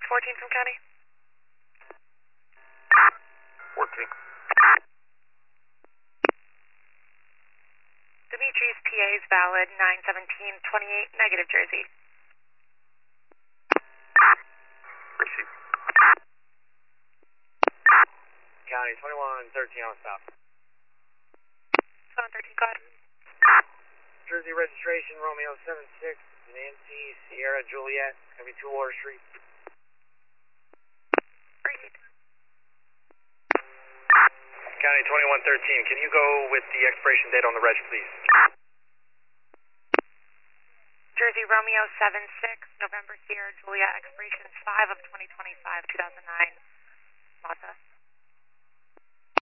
14 from County. 14. Dimitri's PA is valid, 91728, negative Jersey. Receive. County 2113 on stop. 713, go ahead. Jersey registration, Romeo 76, Nancy, Sierra, Juliet. It's going to be 2 Water Street. Proceed. County 2113, can you go with the expiration date on the reg, please? Jersey Romeo 76, November Sierra Juliet, expiration is 5 of 2025, 2009. Mazda.